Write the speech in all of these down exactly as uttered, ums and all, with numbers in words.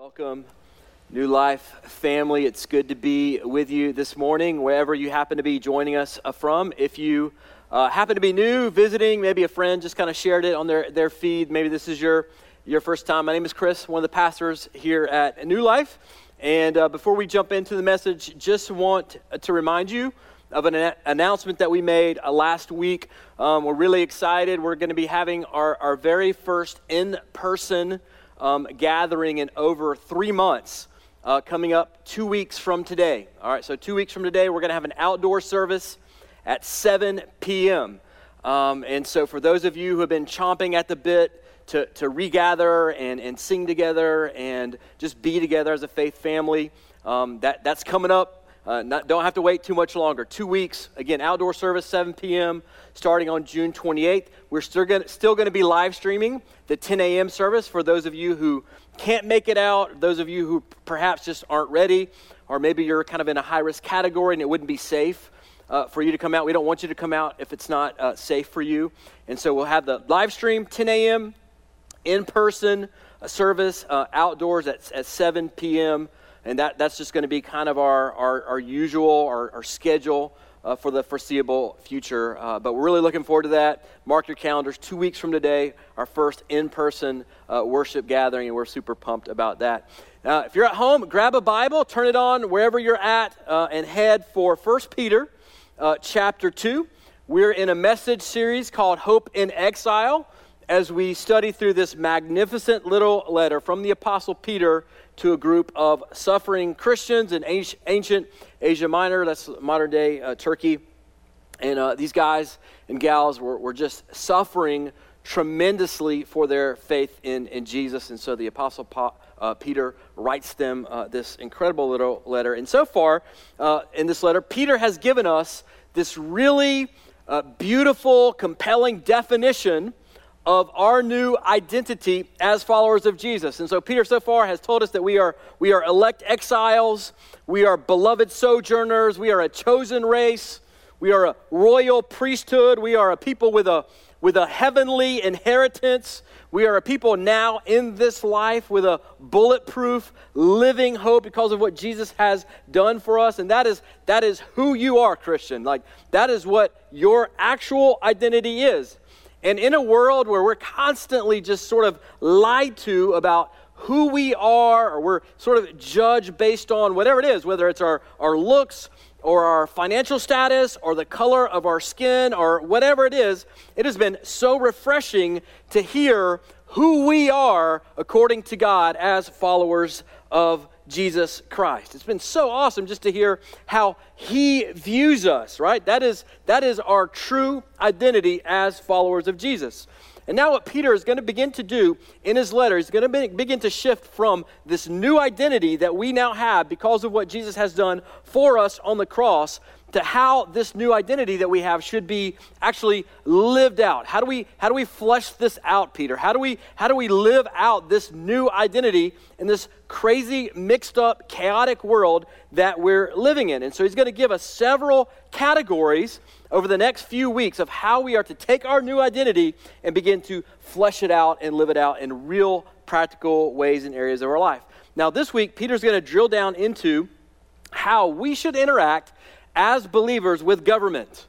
Welcome, New Life family. It's good to be with you this morning, wherever you happen to be joining us from. If you uh, happen to be new, visiting, maybe a friend just kind of shared it on their, their feed. Maybe this is your, your first time. My name is Chris, one of the pastors here at New Life. And uh, before we jump into the message, just want to remind you of an a- announcement that we made uh, last week. Um, we're really excited. We're going to be having our, our very first in-person Um, gathering in over three months, uh, coming up two weeks from today. All right, so two weeks from today, we're going to have an outdoor service at seven p.m. Um, and so for those of you who have been chomping at the bit to, to regather and, and sing together and just be together as a faith family, um, that, that's coming up. Uh, not, don't have to wait too much longer. Two weeks, again, outdoor service, seven p.m., starting on June twenty-eighth. We're still going still going to be live streaming the ten a.m. service for those of you who can't make it out, those of you who perhaps just aren't ready, or maybe you're kind of in a high-risk category and it wouldn't be safe uh, for you to come out. We don't want you to come out if it's not uh, safe for you. And so we'll have the live stream, ten a.m., in-person uh, service, uh, outdoors at, at seven p.m., And that, that's just going to be kind of our, our, our usual, our, our schedule uh, for the foreseeable future. Uh, but we're really looking forward to that. Mark your calendars. Two weeks from today, our first in-person uh, worship gathering, and we're super pumped about that. Uh, if you're at home, grab a Bible, turn it on wherever you're at, uh, and head for First Peter uh, chapter two. We're in a message series called Hope in Exile as we study through this magnificent little letter from the Apostle Peter to a group of suffering Christians in ancient Asia Minor, that's modern day uh, Turkey. And uh, these guys and gals were, were just suffering tremendously for their faith in, in Jesus. And so the Apostle pa- uh, Peter writes them uh, this incredible little letter. And so far uh, in this letter, Peter has given us this really uh, beautiful, compelling definition of our new identity as followers of Jesus. And so Peter so far has told us that we are we are elect exiles, we are beloved sojourners, we are a chosen race, we are a royal priesthood, we are a people with a with a heavenly inheritance. We are a people now in this life with a bulletproof living hope because of what Jesus has done for us. And that is that is who you are, Christian. Like that is what your actual identity is. And in a world where we're constantly just sort of lied to about who we are, or we're sort of judged based on whatever it is, whether it's our, our looks or our financial status or the color of our skin or whatever it is, it has been so refreshing to hear who we are according to God as followers of Jesus Christ. It's been so awesome just to hear how he views us, right? That is that is our true identity as followers of Jesus. And now what Peter is going to begin to do in his letter, he's going to be, begin to shift from this new identity that we now have because of what Jesus has done for us on the cross to how this new identity that we have should be actually lived out. How do we how do we flesh this out, Peter? How do we how do we live out this new identity in this crazy, mixed up, chaotic world that we're living in? And so he's going to give us several categories over the next few weeks of how we are to take our new identity and begin to flesh it out and live it out in real practical ways and areas of our life. Now this week, Peter's going to drill down into how we should interact as believers with government.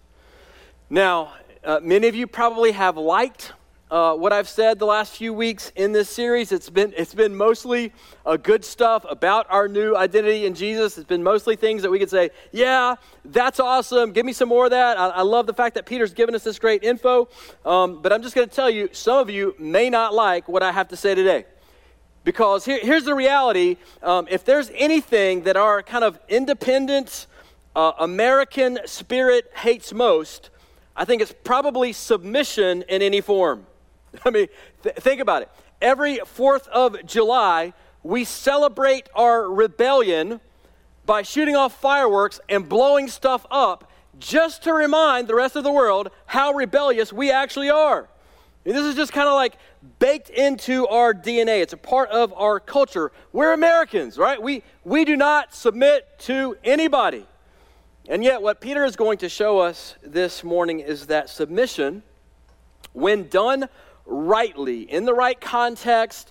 Now, uh, many of you probably have liked uh, what I've said the last few weeks in this series. It's been it's been mostly uh, good stuff about our new identity in Jesus. It's been mostly things that we could say, yeah, that's awesome. Give me some more of that. I, I love the fact that Peter's given us this great info. Um, but I'm just going to tell you, some of you may not like what I have to say today. Because here, here's the reality. Um, if there's anything that our kind of independent Uh, American spirit hates most, I think it's probably submission in any form. I mean, th- think about it. Every fourth of July, we celebrate our rebellion by shooting off fireworks and blowing stuff up just to remind the rest of the world how rebellious we actually are. And this is just kind of like baked into our D N A. It's a part of our culture. We're Americans, right? We we do not submit to anybody. And yet what Peter is going to show us this morning is that submission, when done rightly, in the right context,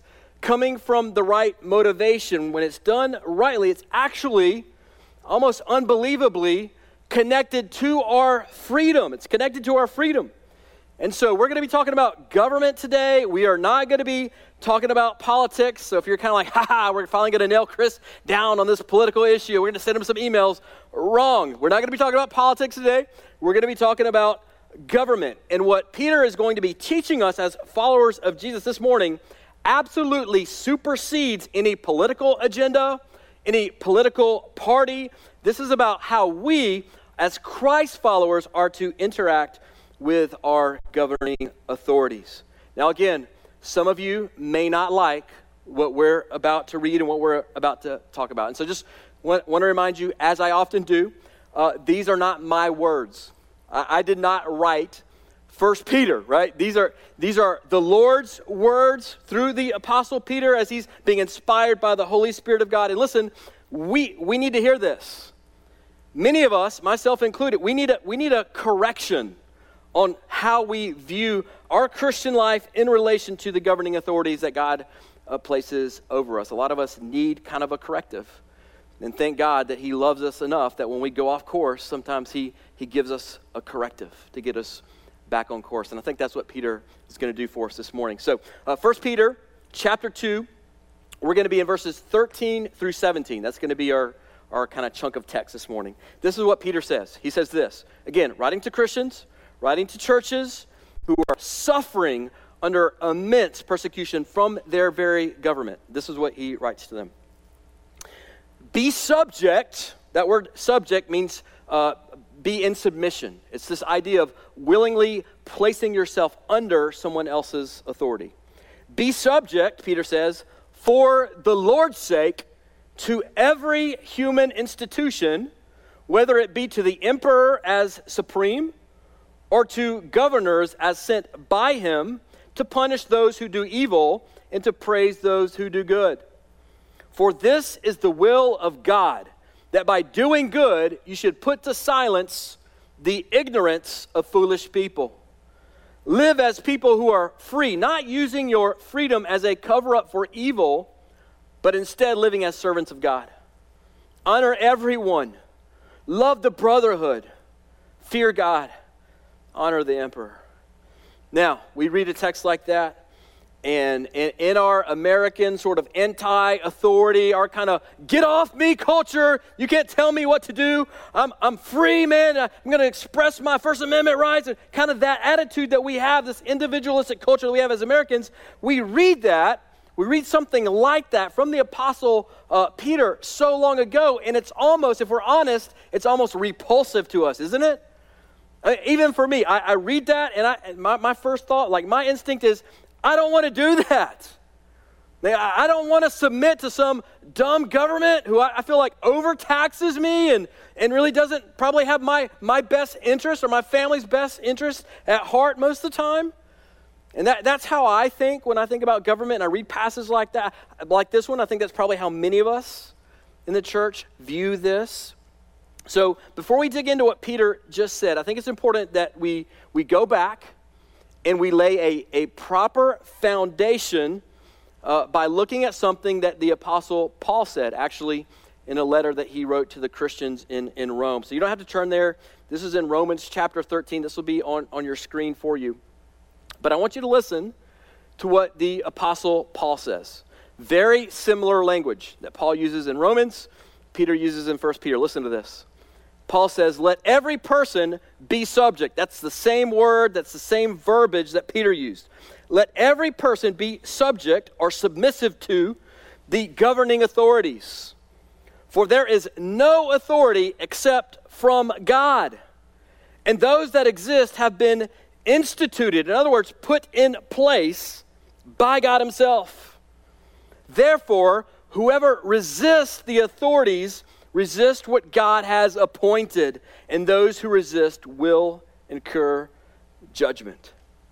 coming from the right motivation, when it's done rightly, it's actually almost unbelievably connected to our freedom. It's connected to our freedom. And so we're going to be talking about government today. We are not going to be talking about politics. So if you're kind of like, ha ha, we're finally going to nail Chris down on this political issue, we're going to send him some emails. Wrong. We're not going to be talking about politics today. We're going to be talking about government. And what Peter is going to be teaching us as followers of Jesus this morning absolutely supersedes any political agenda, any political party. This is about how we, as Christ followers, are to interact with our governing authorities. Now again, some of you may not like what we're about to read and what we're about to talk about. And so just want, want to remind you, as I often do, uh, these are not my words. I, I did not write First Peter, right? These are these are the Lord's words through the Apostle Peter as he's being inspired by the Holy Spirit of God. And listen, we we need to hear this. Many of us, myself included, we need a we need a correction on how we view our Christian life in relation to the governing authorities that God uh, places over us. A lot of us need kind of a corrective. And thank God that he loves us enough that when we go off course, sometimes he, he gives us a corrective to get us back on course. And I think that's what Peter is going to do for us this morning. So uh, First Peter chapter two, we're going to be in verses thirteen through seventeen. That's going to be our, our kind of chunk of text this morning. This is what Peter says. He says this, again, writing to Christians, writing to churches who are suffering under immense persecution from their very government. This is what he writes to them. Be subject, that word subject means uh, be in submission. It's this idea of willingly placing yourself under someone else's authority. Be subject, Peter says, for the Lord's sake, to every human institution, whether it be to the emperor as supreme, or to governors as sent by him to punish those who do evil and to praise those who do good. For this is the will of God, that by doing good you should put to silence the ignorance of foolish people. Live as people who are free, not using your freedom as a cover-up for evil, but instead living as servants of God. Honor everyone. Love the brotherhood. Fear God. Honor the emperor. Now, we read a text like that, and in, in our American sort of anti-authority, our kind of get off me culture, you can't tell me what to do, I'm, I'm free, man, I'm going to express my First Amendment rights, and kind of that attitude that we have, this individualistic culture that we have as Americans, we read that, we read something like that from the Apostle uh, Peter so long ago, and it's almost, if we're honest, it's almost repulsive to us, isn't it? Even for me, I, I read that, and I, my, my first thought, like my instinct is, I don't want to do that. I don't want to submit to some dumb government who I, I feel like overtaxes me and, and really doesn't probably have my, my best interest or my family's best interest at heart most of the time. And that, that's how I think when I think about government, and I read passages like that, like this one. I think that's probably how many of us in the church view this. So before we dig into what Peter just said, I think it's important that we, we go back and we lay a, a proper foundation uh, by looking at something that the Apostle Paul said, actually, in a letter that he wrote to the Christians in, in Rome. So you don't have to turn there. This is in Romans chapter thirteen. This will be on, on your screen for you. But I want you to listen to what the Apostle Paul says. Very similar language that Paul uses in Romans, Peter uses in First Peter. Listen to this. Paul says, let every person be subject. That's the same word, that's the same verbiage that Peter used. Let every person be subject or submissive to the governing authorities. For there is no authority except from God. And those that exist have been instituted, in other words, put in place by God himself. Therefore, whoever resists the authorities resist what God has appointed, and those who resist will incur judgment.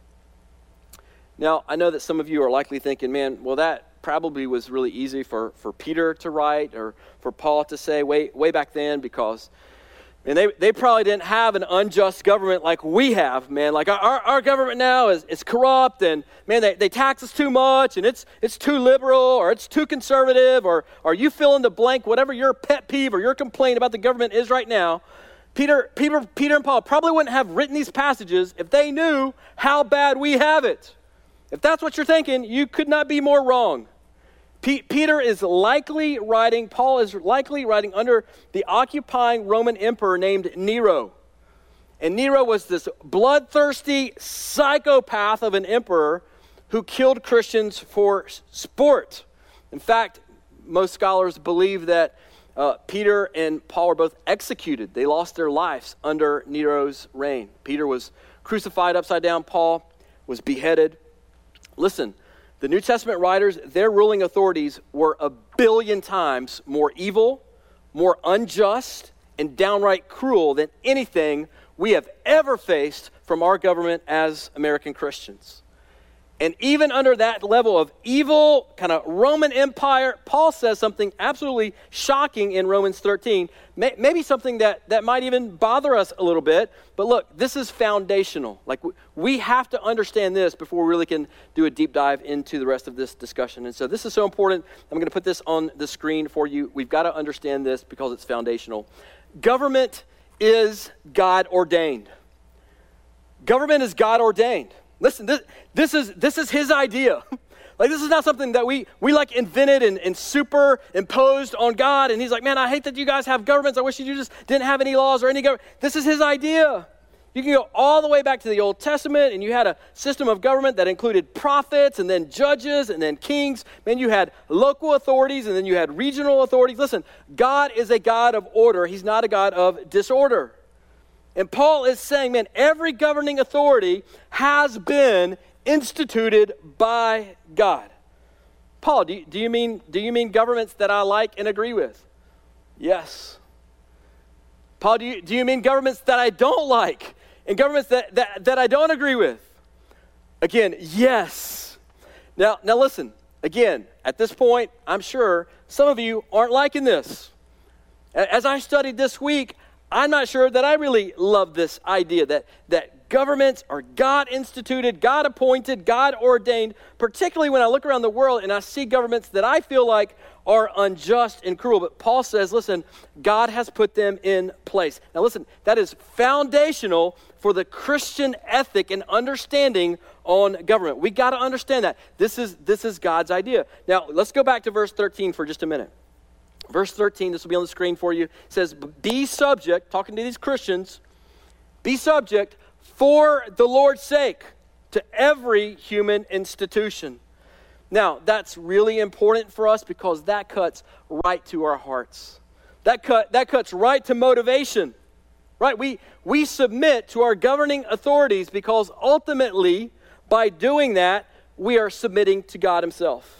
Now, I know that some of you are likely thinking, man, well, that probably was really easy for, for Peter to write or for Paul to say way, way back then, because And they, they probably didn't have an unjust government like we have, man. Like our, our government now is, is corrupt, and man, they, they tax us too much, and it's it's too liberal, or it's too conservative, or or you fill in the blank, whatever your pet peeve or your complaint about the government is right now. Peter, Peter, Peter and Paul probably wouldn't have written these passages if they knew how bad we have it. If that's what you're thinking, you could not be more wrong. P- Peter is likely writing, Paul is likely writing under the occupying Roman emperor named Nero. And Nero was this bloodthirsty psychopath of an emperor who killed Christians for sport. In fact, most scholars believe that uh, Peter and Paul were both executed. They lost their lives under Nero's reign. Peter was crucified upside down. Paul was beheaded. Listen, the New Testament writers, their ruling authorities were a billion times more evil, more unjust, and downright cruel than anything we have ever faced from our government as American Christians. And even under that level of evil, kind of Roman Empire, Paul says something absolutely shocking in Romans thirteen, may, maybe something that, that might even bother us a little bit. But look, this is foundational. Like, we have to understand this before we really can do a deep dive into the rest of this discussion. And so this is so important. I'm going to put this on the screen for you. We've got to understand this because it's foundational. Government is God ordained. Government is God ordained. Listen, this, this is this is his idea. Like, this is not something that we we like invented and, and superimposed on God. And he's like, man, I hate that you guys have governments. I wish you just didn't have any laws or any government. This is his idea. You can go all the way back to the Old Testament, and you had a system of government that included prophets and then judges and then kings. Man, you had local authorities and then you had regional authorities. Listen, God is a God of order. He's not a God of disorder. And Paul is saying, man, every governing authority has been instituted by God. Paul, do you, do you mean do you mean governments that I like and agree with? Yes. Paul, do you, do you mean governments that I don't like and governments that, that, that I don't agree with? Again, yes. Now, now listen, again, at this point, I'm sure some of you aren't liking this. As I studied this week, I'm not sure that I really love this idea that, that governments are God-instituted, God-appointed, God-ordained, particularly when I look around the world and I see governments that I feel like are unjust and cruel. But Paul says, listen, God has put them in place. Now listen, that is foundational for the Christian ethic and understanding on government. We got to understand that. This is, this is God's idea. Now, let's go back to verse thirteen for just a minute. Verse thirteen, this will be on the screen for you, says, be subject, talking to these Christians, be subject for the Lord's sake to every human institution. Now, that's really important for us because that cuts right to our hearts. That cut that cuts right to motivation. Right? We we submit to our governing authorities because ultimately, by doing that, we are submitting to God himself.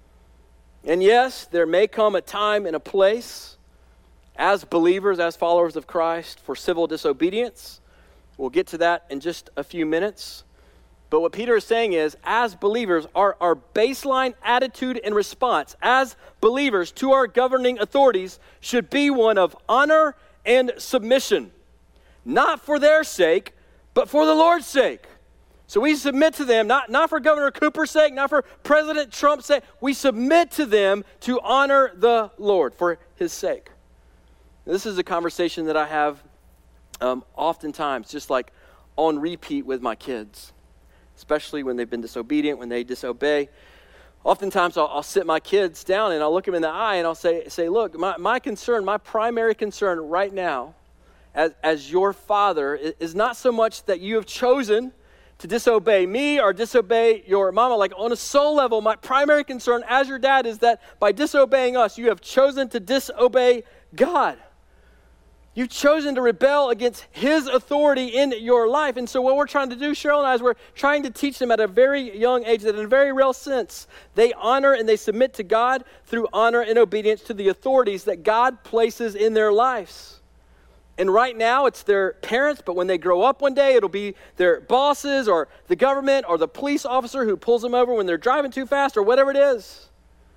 And yes, there may come a time and a place as believers, as followers of Christ, for civil disobedience. We'll get to that in just a few minutes. But what Peter is saying is, as believers, our, our baseline attitude and response as believers to our governing authorities should be one of honor and submission. Not for their sake, but for the Lord's sake. So we submit to them, not, not for Governor Cooper's sake, not for President Trump's sake. We submit to them to honor the Lord for his sake. This is a conversation that I have um, oftentimes, just like on repeat with my kids, especially when they've been disobedient, when they disobey. Oftentimes I'll, I'll sit my kids down and I'll look them in the eye and I'll say, say look, my, my concern, my primary concern right now as, as your father is not so much that you have chosen to disobey me or disobey your mama. Like, on a soul level, my primary concern as your dad is that by disobeying us, you have chosen to disobey God. You've chosen to rebel against his authority in your life. And so what we're trying to do, Cheryl and I, is we're trying to teach them at a very young age that in a very real sense, they honor and they submit to God through honor and obedience to the authorities that God places in their lives. And right now, it's their parents, but when they grow up one day, it'll be their bosses or the government or the police officer who pulls them over when they're driving too fast or whatever it is.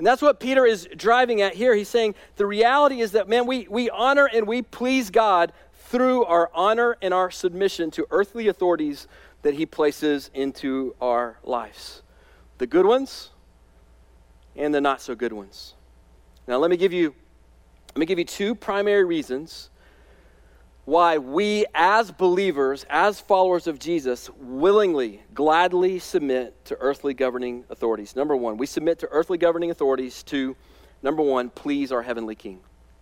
And that's what Peter is driving at here. He's saying the reality is that, man, we, we honor and we please God through our honor and our submission to earthly authorities that he places into our lives. The good ones and the not so good ones. Now let me give you let me give you two primary reasons why we as believers, as followers of Jesus, willingly, gladly submit to earthly governing authorities. Number one, we submit to earthly governing authorities to, number one, please our heavenly King.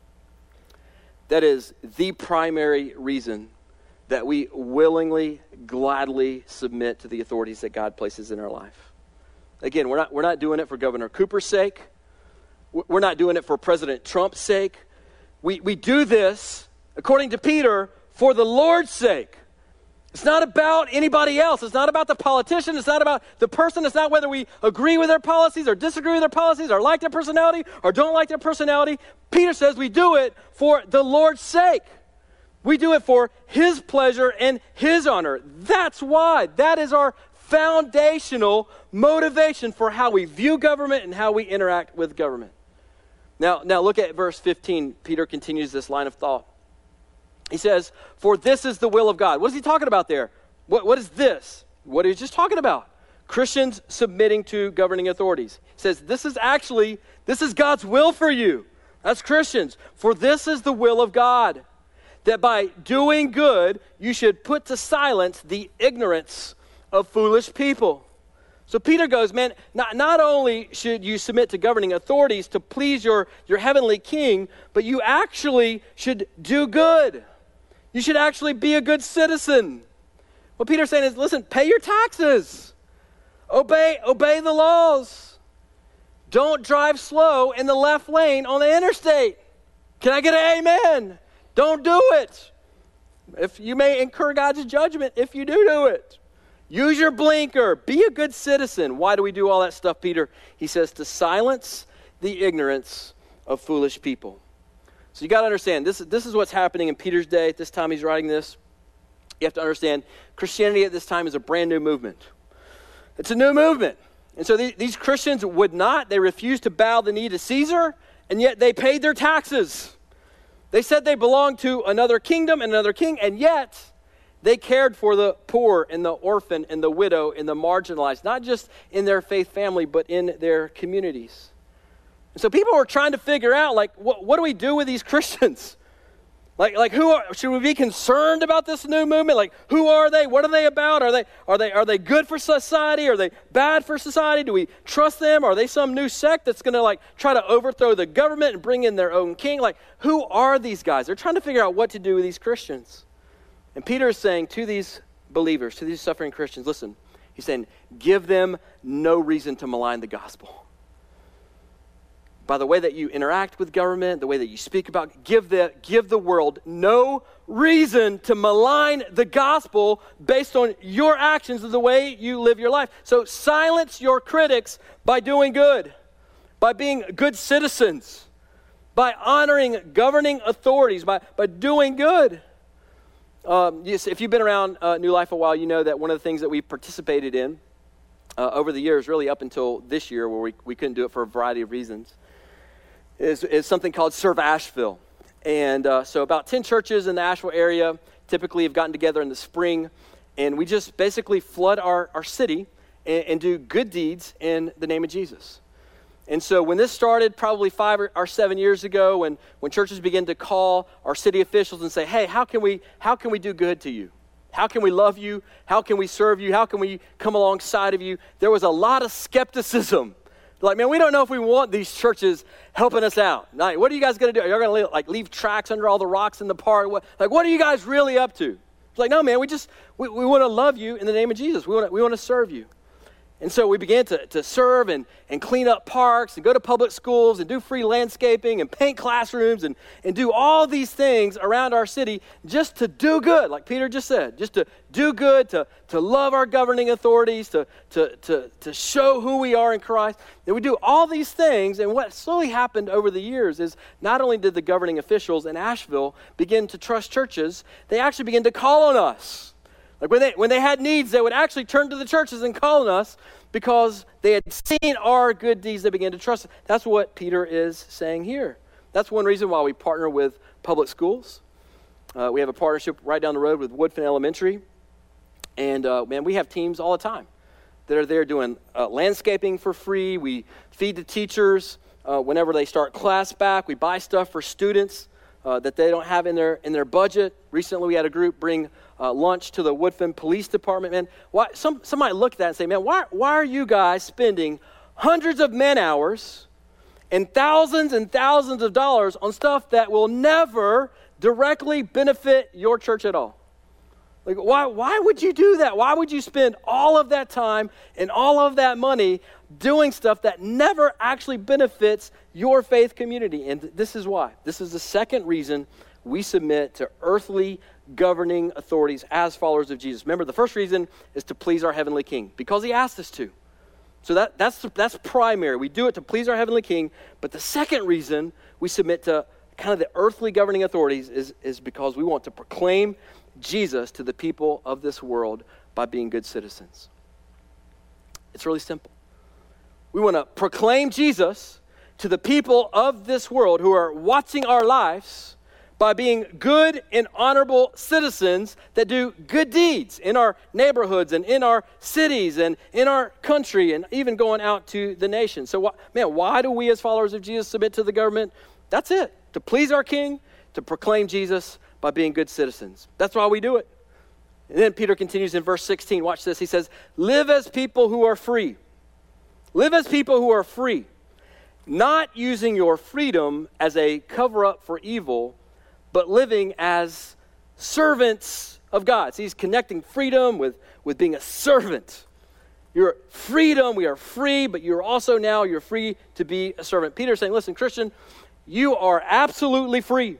That is the primary reason that we willingly, gladly submit to the authorities that God places in our life. Again, we're not, we're not doing it for Governor Cooper's sake. We're not doing it for President Trump's sake. We, we do this, according to Peter, for the Lord's sake. It's not about anybody else. It's not about the politician. It's not about the person. It's not whether we agree with their policies or disagree with their policies or like their personality or don't like their personality. Peter says we do it for the Lord's sake. We do it for his pleasure and his honor. That's why. That is our foundational motivation for how we view government and how we interact with government. Now, now look at verse fifteen. Peter continues this line of thought. He says, for this is the will of God. What is he talking about there? What, what is this? What he's just talking about? Christians submitting to governing authorities. He says, this is actually, this is God's will for you. That's Christians. For this is the will of God, that by doing good, you should put to silence the ignorance of foolish people. So Peter goes, man, not, not only should you submit to governing authorities to please your, your heavenly King, but you actually should do good. You should actually be a good citizen. What Peter's saying is, listen, pay your taxes. Obey, obey the laws. Don't drive slow in the left lane on the interstate. Can I get an amen? Don't do it. If you may incur God's judgment if you do do it. Use your blinker. Be a good citizen. Why do we do all that stuff, Peter? He says to silence the ignorance of foolish people. So you got to understand, this, this is what's happening in Peter's day. At this time he's writing this. You have to understand, Christianity at this time is a brand new movement. It's a new movement. And so these, these Christians would not, they refused to bow the knee to Caesar, and yet they paid their taxes. They said they belonged to another kingdom and another king, and yet they cared for the poor and the orphan and the widow and the marginalized, not just in their faith family, but in their communities. And so people were trying to figure out, like, what, what do we do with these Christians? Like, like who are, should we be concerned about this new movement? Like, who are they? What are they about? Are they, are they, are they good for society? Are they bad for society? Do we trust them? Are they some new sect that's going to, like, try to overthrow the government and bring in their own king? Like, who are these guys? They're trying to figure out what to do with these Christians. And Peter is saying to these believers, to these suffering Christians, listen, he's saying, give them no reason to malign the gospel. By the way that you interact with government, the way that you speak about, give the, give the world no reason to malign the gospel based on your actions of the way you live your life. So silence your critics by doing good, by being good citizens, by honoring governing authorities, by, by doing good. Um, yes, if you've been around uh, New Life a while, you know that one of the things that we participated in uh, over the years, really up until this year where we, we couldn't do it for a variety of reasons, is, is something called Serve Asheville. And uh, so about ten churches in the Asheville area typically have gotten together in the spring, and we just basically flood our, our city and, and do good deeds in the name of Jesus. And so when this started probably five or, or seven years ago, when, when churches began to call our city officials and say, hey, how can we how can we do good to you? How can we love you? How can we serve you? How can we come alongside of you? There was a lot of skepticism. Like, man, we don't know if we want these churches helping us out. Like, what are you guys going to do? Are you going to like leave tracks under all the rocks in the park? What, like, what are you guys really up to? It's like, no, man, we just, we, we want to love you in the name of Jesus. We want to, we want to serve you. And so we began to, to serve and, and clean up parks and go to public schools and do free landscaping and paint classrooms and, and do all these things around our city just to do good, like Peter just said, just to do good, to, to love our governing authorities, to, to, to, to show who we are in Christ. And we do all these things, and what slowly happened over the years is not only did the governing officials in Asheville begin to trust churches, they actually began to call on us. Like when they when they had needs, they would actually turn to the churches and call on us because they had seen our good deeds. They began to trust us. That's what Peter is saying here. That's one reason why we partner with public schools. Uh, we have a partnership right down the road with Woodfin Elementary. And uh, man, we have teams all the time that are there doing uh, landscaping for free. We feed the teachers uh, whenever they start class back. We buy stuff for students uh, that they don't have in their in their budget. Recently, we had a group bring uh, lunch to the Woodfin Police Department. Man, why? Some some might look at that and say, "Man, why why are you guys spending hundreds of man hours and thousands and thousands of dollars on stuff that will never directly benefit your church at all?" Like, why, why would you do that? Why would you spend all of that time and all of that money doing stuff that never actually benefits your faith community? And this is why. This is the second reason we submit to earthly governing authorities as followers of Jesus. Remember, the first reason is to please our heavenly King, because he asked us to. So that, that's, that's primary. We do it to please our heavenly King. But the second reason we submit to kind of the earthly governing authorities is, is because we want to proclaim Jesus to the people of this world by being good citizens. It's really simple. We want to proclaim Jesus to the people of this world who are watching our lives by being good and honorable citizens that do good deeds in our neighborhoods and in our cities and in our country and even going out to the nation. So, wh- man, why do we as followers of Jesus submit to the government? That's it. To please our King, to proclaim Jesus by being good citizens. That's why we do it. And then Peter continues in verse sixteen. Watch this. He says, live as people who are free. Live as people who are free, not using your freedom as a cover-up for evil, but living as servants of God. So he's connecting freedom with, with being a servant. Your freedom, we are free, but you're also now, you're free to be a servant. Peter's saying, listen, Christian, you are absolutely free.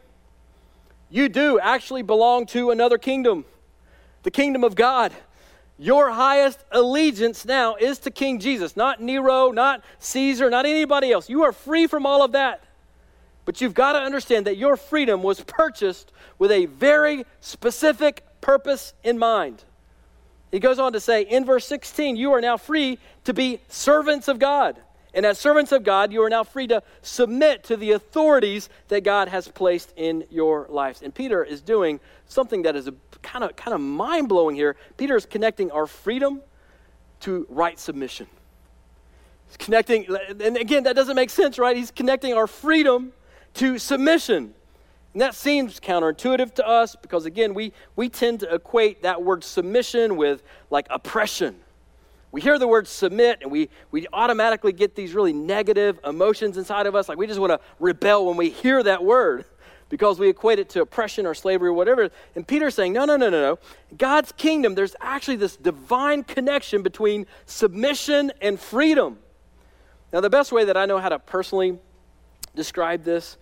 You do actually belong to another kingdom, the kingdom of God. Your highest allegiance now is to King Jesus, not Nero, not Caesar, not anybody else. You are free from all of that. But you've got to understand that your freedom was purchased with a very specific purpose in mind. He goes on to say in verse sixteen, you are now free to be servants of God. And as servants of God, you are now free to submit to the authorities that God has placed in your lives. And Peter is doing something that is a kind of kind of mind-blowing here. Peter is connecting our freedom to right submission. He's connecting, and again, that doesn't make sense, right? He's connecting our freedom to submission. And that seems counterintuitive to us because, again, we, we tend to equate that word submission with like oppression. We hear the word submit and we, we automatically get these really negative emotions inside of us. Like we just want to rebel when we hear that word because we equate it to oppression or slavery or whatever. And Peter's saying, no, no, no, no, no. God's kingdom, there's actually this divine connection between submission and freedom. Now, the best way that I know how to personally describe this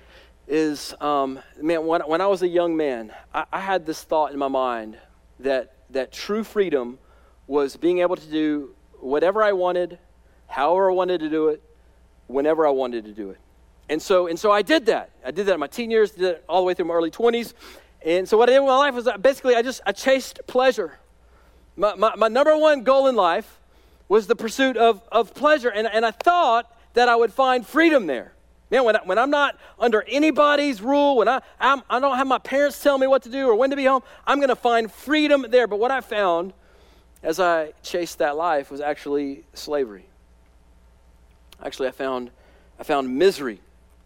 is, um, man, when, when I was a young man, I, I had this thought in my mind that that true freedom was being able to do whatever I wanted, however I wanted to do it, whenever I wanted to do it. And so and so I did that. I did that in my teen years, did it all the way through my early twenties. And so what I did in my life was that basically I just, I chased pleasure. My, my, my number one goal in life was the pursuit of, of pleasure. And, and I thought that I would find freedom there. Man, when, I, when I'm not under anybody's rule, when I, I'm, I don't have my parents tell me what to do or when to be home, I'm going to find freedom there. But what I found as I chased that life was actually slavery. Actually, I found I found misery.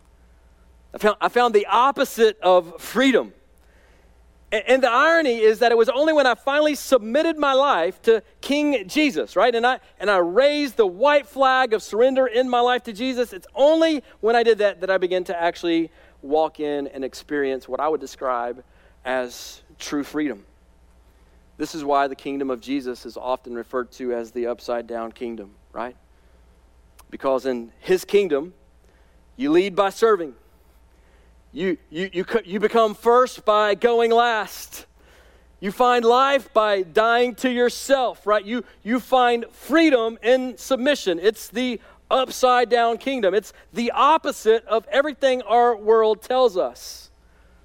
I found I found the opposite of freedom. And, and the irony is that it was only when I finally submitted my life to King Jesus, right? And I and I raised the white flag of surrender in my life to Jesus. It's only when I did that that I began to actually walk in and experience what I would describe as true freedom. This is why the kingdom of Jesus is often referred to as the upside down kingdom, right? Because in his kingdom, you lead by serving. You, you, you, you become first by going last. You find life by dying to yourself, right? You, you find freedom in submission. It's the upside down kingdom. It's the opposite of everything our world tells us.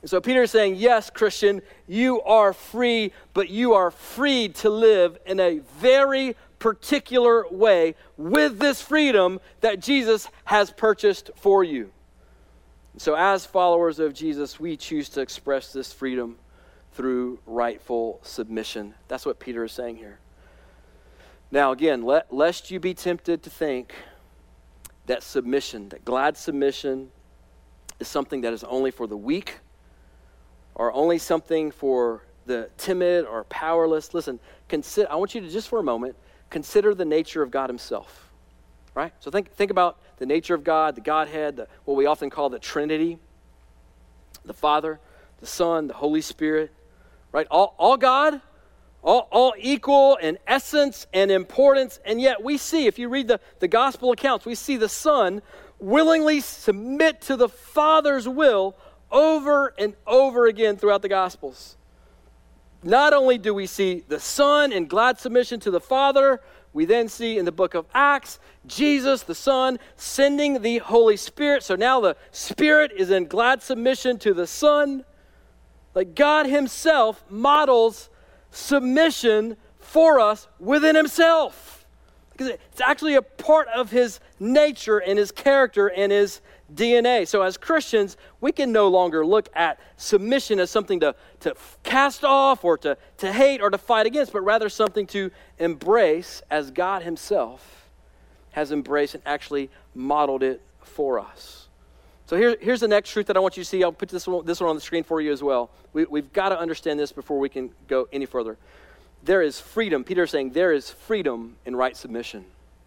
And so Peter is saying, yes, Christian, you are free, but you are freed to live in a very particular way with this freedom that Jesus has purchased for you. So as followers of Jesus, we choose to express this freedom through rightful submission. That's what Peter is saying here. Now again, let, lest you be tempted to think that submission, that glad submission is something that is only for the weak or only something for the timid or powerless. Listen, consider, I want you to just for a moment, consider the nature of God himself, right? So think, think about the nature of God, the Godhead, the, what we often call the Trinity, the Father, the Son, the Holy Spirit, right? All, all God, all, all equal in essence and importance, and yet we see, if you read the, the gospel accounts, we see the Son willingly submit to the Father's will over and over again throughout the Gospels. Not only do we see the Son in glad submission to the Father, we then see in the book of Acts, Jesus, the Son, sending the Holy Spirit. So now the Spirit is in glad submission to the Son. Like God himself models submission for us within himself. Because it's actually a part of his nature and his character and his D N A. So as Christians, we can no longer look at submission as something to, to cast off or to, to hate or to fight against, but rather something to embrace as God himself has embraced and actually modeled it for us. So here, here's the next truth that I want you to see. I'll put this one, this one on the screen for you as well. We, we've got to understand this before we can go any further. There is freedom. Peter is saying there is freedom in right submission.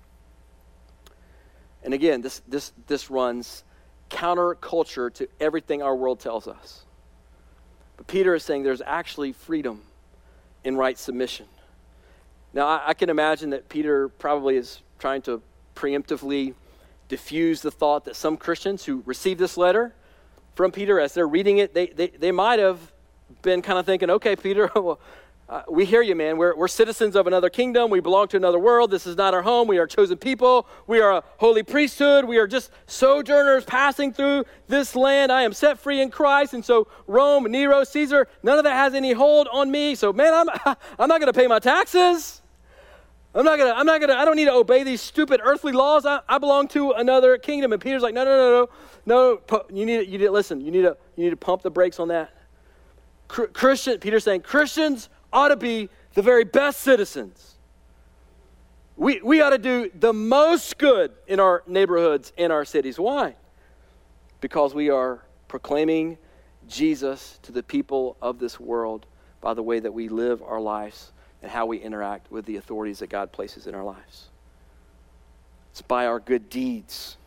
And again, this this this runs counterculture to everything our world tells us. But Peter is saying there's actually freedom in right submission. Now, I, I can imagine that Peter probably is trying to preemptively diffuse the thought that some Christians who receive this letter from Peter, as they're reading it, they they, they might have been kind of thinking, okay, Peter, well, Uh, we hear you, man. We're, we're citizens of another kingdom. We belong to another world. This is not our home. We are chosen people. We are a holy priesthood. We are just sojourners passing through this land. I am set free in Christ. And so Rome, Nero, Caesar, none of that has any hold on me. So, man, I'm I'm not going to pay my taxes. I'm not going to, I'm not going to, I don't need to obey these stupid earthly laws. I, I belong to another kingdom. And Peter's like, no, no, no, no, no. You need to, you need to listen. You need to, you need to pump the brakes on that. Christian, Peter's saying Christians ought to be the very best citizens. We, we ought to do the most good in our neighborhoods, in our cities. Why? Because we are proclaiming Jesus to the people of this world by the way that we live our lives and how we interact with the authorities that God places in our lives. It's by our good deeds,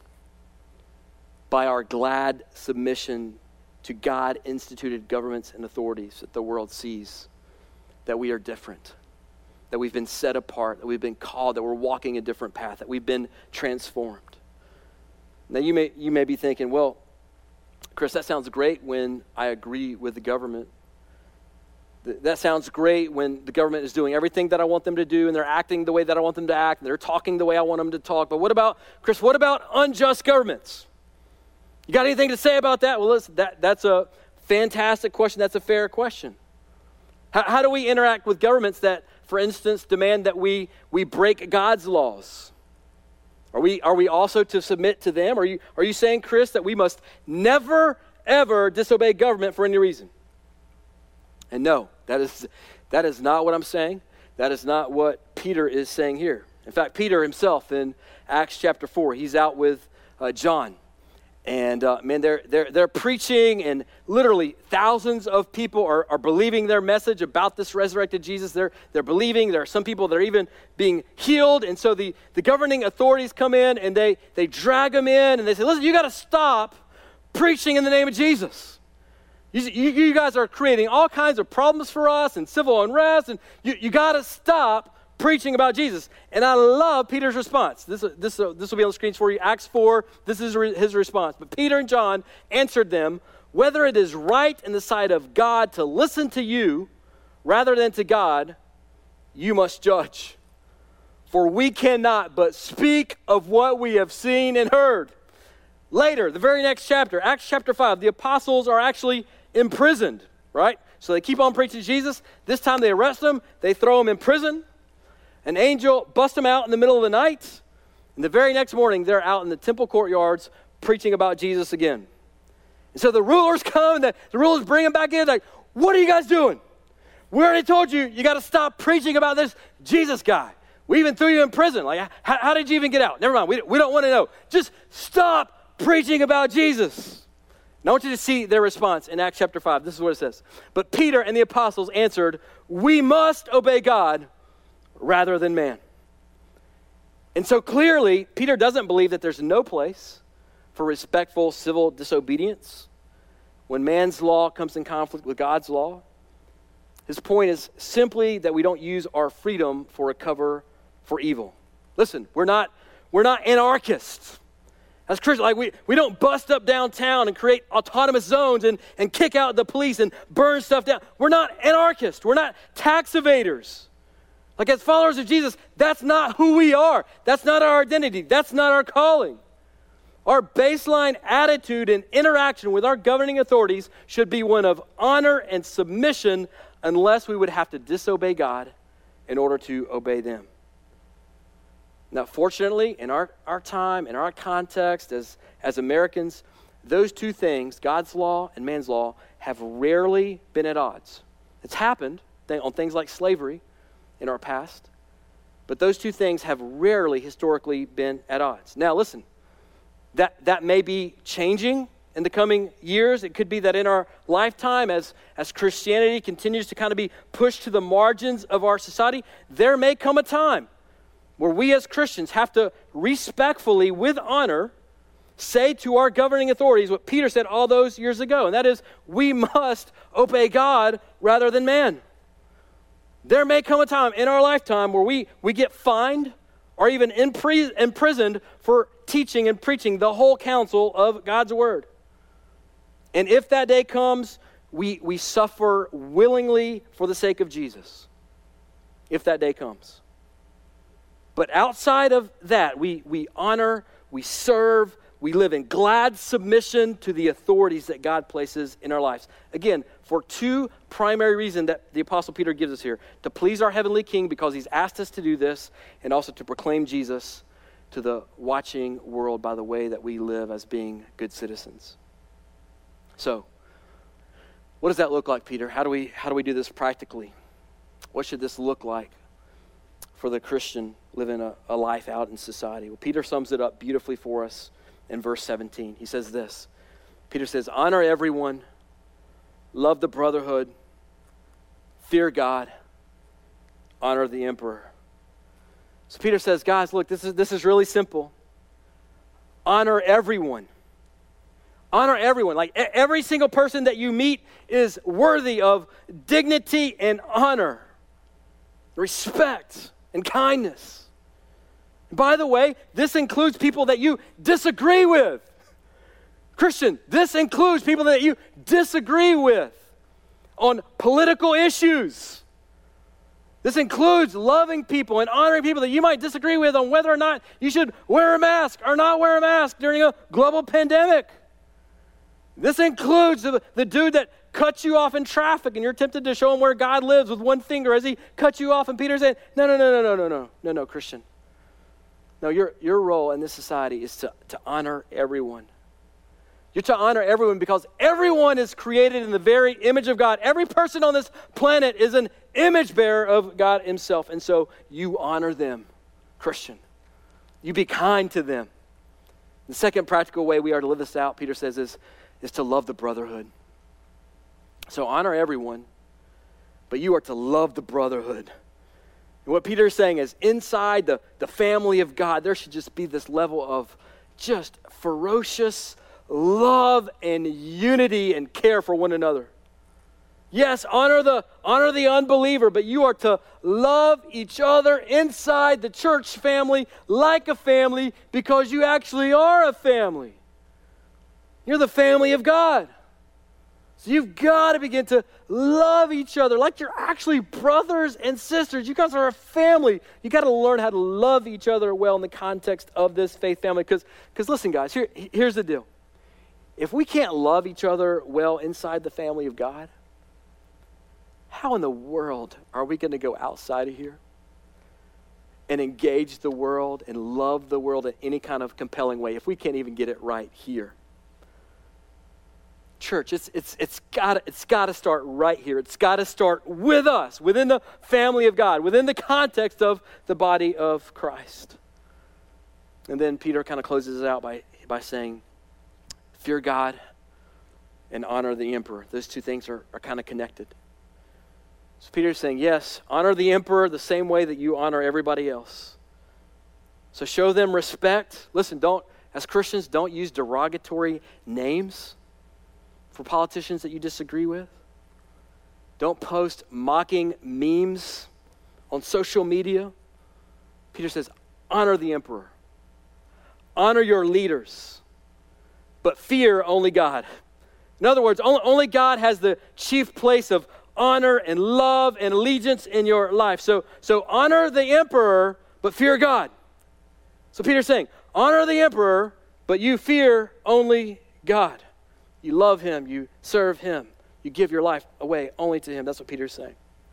by our glad submission to God-instituted governments and authorities that the world sees that we are different, that we've been set apart, that we've been called, that we're walking a different path, that we've been transformed. Now you may you may be thinking, well, Chris, that sounds great when I agree with the government. That sounds great when the government is doing everything that I want them to do and they're acting the way that I want them to act, and they're talking the way I want them to talk. But what about, Chris, what about unjust governments? You got anything to say about that? Well, listen, that, that's a fantastic question. That's a fair question. How, how do we interact with governments that, for instance, demand that we we break God's laws? Are we are we also to submit to them? Are you are you saying, Chris, that we must never, ever disobey government for any reason? And no, that is that is not what I'm saying. That is not what Peter is saying here. In fact, Peter himself in Acts chapter four, he's out with uh, John. And uh, man, they're they're they're preaching, and literally thousands of people are, are believing their message about this resurrected Jesus. They're they're believing. There are some people that are even being healed, and so the, the governing authorities come in and they they drag them in and they say, "Listen, you got to stop preaching in the name of Jesus. You, you you guys are creating all kinds of problems for us and civil unrest, and you you got to stop preaching about Jesus." And I love Peter's response. This, this, this will be on the screens for you. Acts four, this is his response. But Peter and John answered them, "Whether it is right in the sight of God to listen to you rather than to God, you must judge. For we cannot but speak of what we have seen and heard." Later, the very next chapter, Acts chapter five, the apostles are actually imprisoned, right? So they keep on preaching Jesus. This time they arrest him. They throw him in prison. An angel busts him out in the middle of the night. And the very next morning, they're out in the temple courtyards preaching about Jesus again. And so the rulers come, and the, the rulers bring him back in. Like, what are you guys doing? We already told you, you got to stop preaching about this Jesus guy. We even threw you in prison. Like, how, how did you even get out? Never mind. We, we don't want to know. Just stop preaching about Jesus. Now I want you to see their response in Acts chapter five. This is what it says. But Peter and the apostles answered, we must obey God rather than man. And so clearly, Peter doesn't believe that there's no place for respectful civil disobedience when man's law comes in conflict with God's law. His point is simply that we don't use our freedom for a cover for evil. Listen, we're not, we're not anarchists. As Christians, like we, we don't bust up downtown and create autonomous zones and, and kick out the police and burn stuff down. We're not anarchists. We're not tax evaders. Like as followers of Jesus, that's not who we are. That's not our identity. That's not our calling. Our baseline attitude and interaction with our governing authorities should be one of honor and submission unless we would have to disobey God in order to obey them. Now, fortunately, in our, our time, in our context as, as Americans, those two things, God's law and man's law, have rarely been at odds. It's happened on things like slavery in our past, but those two things have rarely historically been at odds. Now, listen, that, that may be changing in the coming years. It could be that in our lifetime, as, as Christianity continues to kind of be pushed to the margins of our society, there may come a time where we as Christians have to respectfully, with honor, say to our governing authorities what Peter said all those years ago, and that is, we must obey God rather than man. There may come a time in our lifetime where we, we get fined or even impri- imprisoned for teaching and preaching the whole counsel of God's word. And if that day comes, we, we suffer willingly for the sake of Jesus. If that day comes. But outside of that, we, we honor, we serve, we live in glad submission to the authorities that God places in our lives. Again, for two primary reasons that the Apostle Peter gives us here. To please our heavenly King because he's asked us to do this, and also to proclaim Jesus to the watching world by the way that we live as being good citizens. So, what does that look like, Peter? How do we, how do we do this practically? What should this look like for the Christian living a, a life out in society? Well, Peter sums it up beautifully for us in verse seventeen. He says this. Peter says, honor everyone, love the brotherhood, fear God, honor the emperor. So Peter says, guys, look, this is this is really simple. Honor everyone. Honor everyone. Like every single person that you meet is worthy of dignity and honor, respect and kindness. By the way, this includes people that you disagree with. Christian, this includes people that you disagree with on political issues. This includes loving people and honoring people that you might disagree with on whether or not you should wear a mask or not wear a mask during a global pandemic. This includes the, the dude that cuts you off in traffic and you're tempted to show him where God lives with one finger as he cuts you off, and Peter said, no, no, no, no, no, no, no, no, no, Christian. No, your, your role in this society is to, to honor everyone. You're to honor everyone because everyone is created in the very image of God. Every person on this planet is an image bearer of God himself. And so you honor them, Christian. You be kind to them. The second practical way we are to live this out, Peter says, is, is to love the brotherhood. So honor everyone, but you are to love the brotherhood. And what Peter is saying is inside the, the family of God, there should just be this level of just ferocious love and unity and care for one another. Yes, honor the honor the unbeliever, but you are to love each other inside the church family like a family because you actually are a family. You're the family of God. So you've got to begin to love each other like you're actually brothers and sisters. You guys are a family. You got to learn how to love each other well in the context of this faith family. Because, because listen, guys, here, here's the deal. if we can't love each other well inside the family of God, how in the world are we going to go outside of here and engage the world and love the world in any kind of compelling way if we can't even get it right here? Church, it's it's it's got it's got to start right here. It's got to start with us, within the family of God, within the context of the body of Christ. And then Peter kind of closes it out by by saying, fear God and honor the emperor. Those two things are, are kind of connected. So Peter's saying, yes, honor the emperor the same way that you honor everybody else. So show them respect. Listen, don't, as Christians, don't use derogatory names for politicians that you disagree with. Don't post mocking memes on social media. Peter says, honor the emperor. Honor your leaders, but fear only God. In other words, only, only God has the chief place of honor and love and allegiance in your life. So, so honor the emperor, but fear God. So Peter's saying, honor the emperor, but you fear only God. You love him, you serve him, you give your life away only to him. That's what Peter's saying.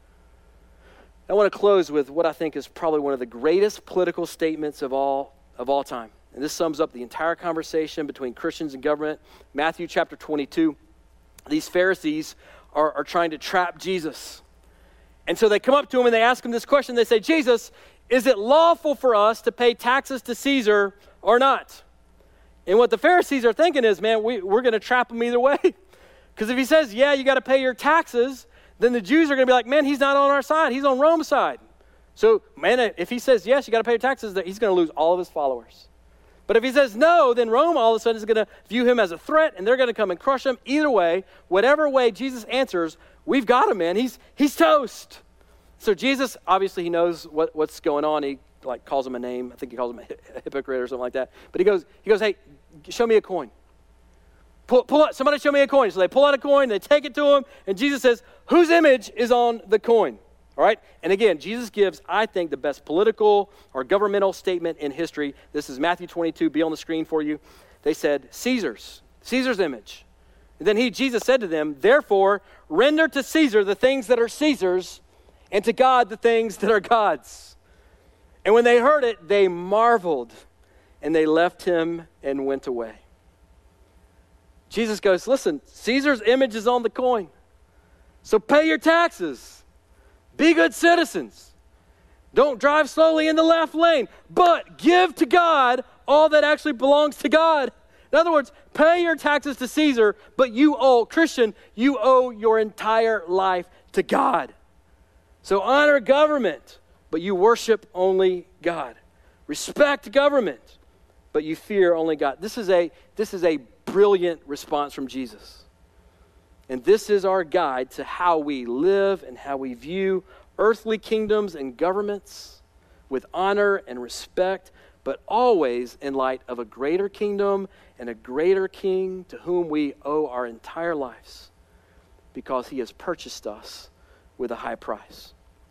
I want to close with what I think is probably one of the greatest political statements of all of all time. And this sums up the entire conversation between Christians and government. Matthew chapter twenty-two. These Pharisees are, are trying to trap Jesus. And so they come up to him and they ask him this question. They say, Jesus, is it lawful for us to pay taxes to Caesar or not? And what the Pharisees are thinking is, man, we, we're going to trap him either way. Because if he says, yeah, you got to pay your taxes, then the Jews are going to be like, man, he's not on our side. He's on Rome's side. So, man, if he says, yes, you got to pay your taxes, he's going to lose all of his followers. But if he says no, then Rome all of a sudden is going to view him as a threat, and they're going to come and crush him. Either way, whatever way Jesus answers, we've got him, man. He's he's toast. So Jesus, obviously, he knows what, what's going on. He like calls him a name. I think he calls him a hypocrite or something like that. But he goes, he goes, hey, show me a coin. Pull, pull out, somebody show me a coin. So they pull out a coin, they take it to him, and Jesus says, whose image is on the coin? All right? And again, Jesus gives, I think, the best political or governmental statement in history. This is Matthew twenty-two, be on the screen for you. They said, Caesar's, Caesar's image. And then he, Jesus said to them, therefore, render to Caesar the things that are Caesar's, and to God the things that are God's. And when they heard it, they marveled, and they left him and went away. Jesus goes, listen, Caesar's image is on the coin. So pay your taxes. Be good citizens. Don't drive slowly in the left lane, but give to God all that actually belongs to God. In other words, pay your taxes to Caesar, but you owe, Christian, you owe your entire life to God. So honor government, but you worship only God. Respect government, but you fear only God. This is a, this is a brilliant response from Jesus. And this is our guide to how we live and how we view earthly kingdoms and governments with honor and respect, but always in light of a greater kingdom and a greater king to whom we owe our entire lives because he has purchased us with a high price.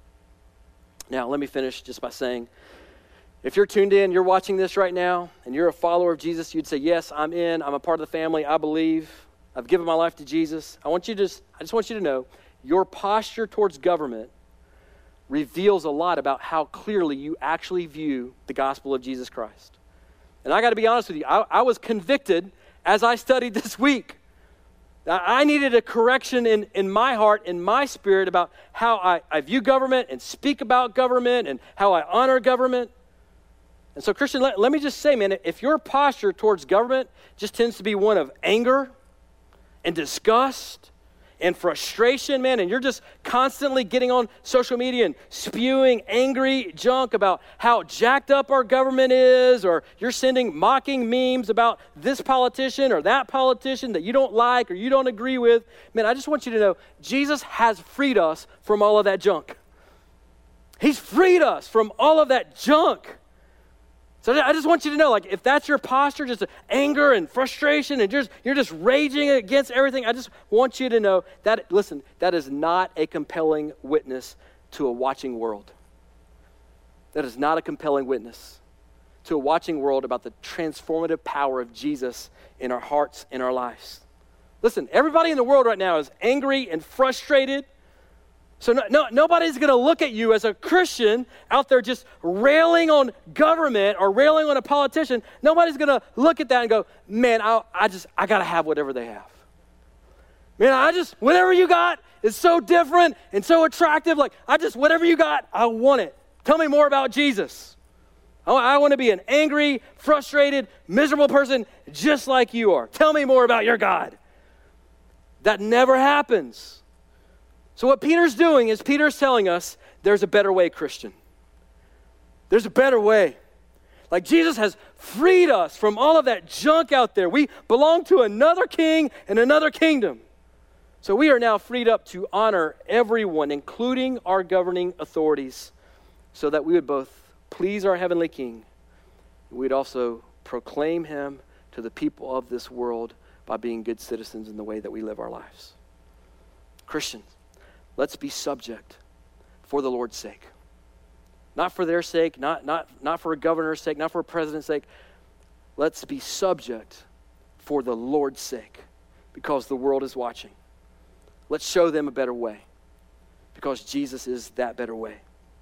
Now, let me finish just by saying, if you're tuned in, you're watching this right now, and you're a follower of Jesus, you'd say, yes, I'm in, I'm a part of the family, I believe, I've given my life to Jesus. I want you to just, I just want you to know, your posture towards government reveals a lot about how clearly you actually view the gospel of Jesus Christ. And I got to be honest with you, I, I was convicted as I studied this week. I needed a correction in, in my heart, in my spirit, about how I, I view government and speak about government and how I honor government. And so, Christian, let, let me just say, man, if your posture towards government just tends to be one of anger and disgust and frustration, man, and you're just constantly getting on social media and spewing angry junk about how jacked up our government is, or you're sending mocking memes about this politician or that politician that you don't like or you don't agree with, man, I just want you to know, Jesus has freed us from all of that junk. He's freed us from all of that junk. So I just want you to know, like, if that's your posture, just anger and frustration, and just you're just raging against everything, I just want you to know that, listen, that is not a compelling witness to a watching world. That is not a compelling witness to a watching world about the transformative power of Jesus in our hearts and our lives. Listen, everybody in the world right now is angry and frustrated. So no, no, nobody's going to look at you as a Christian out there just railing on government or railing on a politician. Nobody's going to look at that and go, man, I, I just, I got to have whatever they have. Man, I just, whatever you got is so different and so attractive. Like, I just, whatever you got, I want it. Tell me more about Jesus. I, I want to be an angry, frustrated, miserable person just like you are. Tell me more about your God. That never happens. So what Peter's doing is Peter's telling us there's a better way, Christian. There's a better way. Like Jesus has freed us from all of that junk out there. We belong to another king and another kingdom. So we are now freed up to honor everyone, including our governing authorities, so that we would both please our heavenly King. We'd also proclaim him to the people of this world by being good citizens in the way that we live our lives. Christians, let's be subject for the Lord's sake. Not for their sake, not, not, not for a governor's sake, not for a president's sake. Let's be subject for the Lord's sake because the world is watching. Let's show them a better way because Jesus is that better way.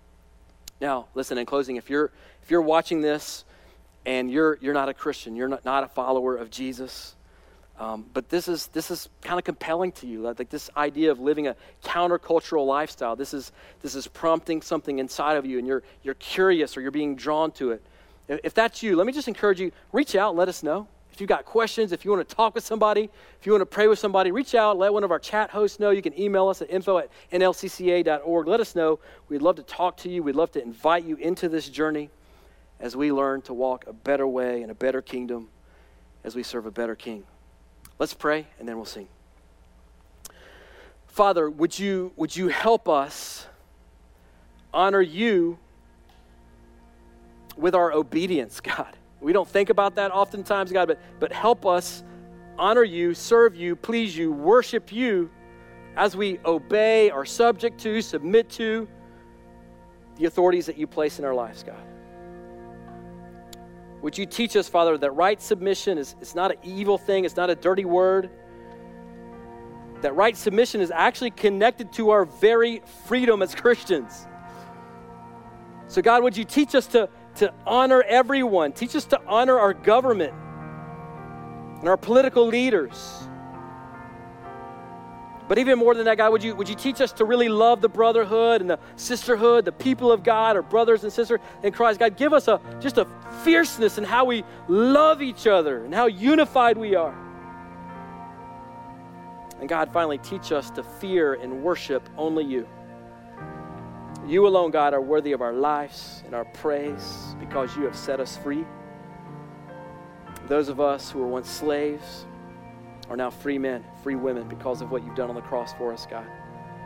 Now, listen, in closing, if you're if you're watching this and you're you're not a Christian, you're not, not a follower of Jesus, Um, but this is this is kind of compelling to you, like, like this idea of living a countercultural lifestyle. This is this is prompting something inside of you, and you're you're curious or you're being drawn to it. If, if that's you, let me just encourage you: reach out, let us know. If you've got questions, if you want to talk with somebody, if you want to pray with somebody, reach out. Let one of our chat hosts know. You can email us at info at n l c c a dot org. Let us know. We'd love to talk to you. We'd love to invite you into this journey as we learn to walk a better way in a better kingdom, as we serve a better King. Let's pray, and then we'll sing. Father, would you, would you help us honor you with our obedience, God? We don't think about that oftentimes, God, but, but help us honor you, serve you, please you, worship you as we obey, are subject to, submit to the authorities that you place in our lives, God. Would you teach us, Father, that right submission is it's not an evil thing, it's not a dirty word. That right submission is actually connected to our very freedom as Christians. So God, would you teach us to, to honor everyone. Teach us to honor our government and our political leaders. But even more than that, God, would you, would you teach us to really love the brotherhood and the sisterhood, the people of God, our brothers and sisters in Christ. God, give us a just a fierceness in how we love each other and how unified we are. And God, finally, teach us to fear and worship only you. You alone, God, are worthy of our lives and our praise because you have set us free. Those of us who were once slaves are now free men, free women because of what you've done on the cross for us, God.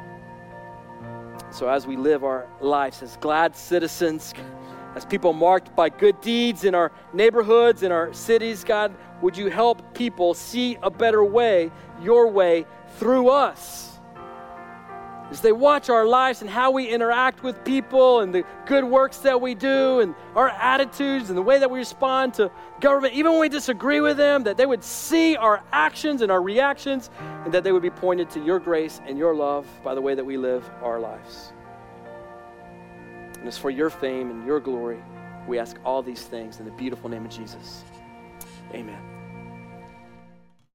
So as we live our lives as glad citizens, as people marked by good deeds in our neighborhoods, in our cities, God, would you help people see a better way, your way, through us? As they watch our lives and how we interact with people and the good works that we do and our attitudes and the way that we respond to government, even when we disagree with them, that they would see our actions and our reactions and that they would be pointed to your grace and your love by the way that we live our lives. And it's for your fame and your glory, we ask all these things in the beautiful name of Jesus. Amen.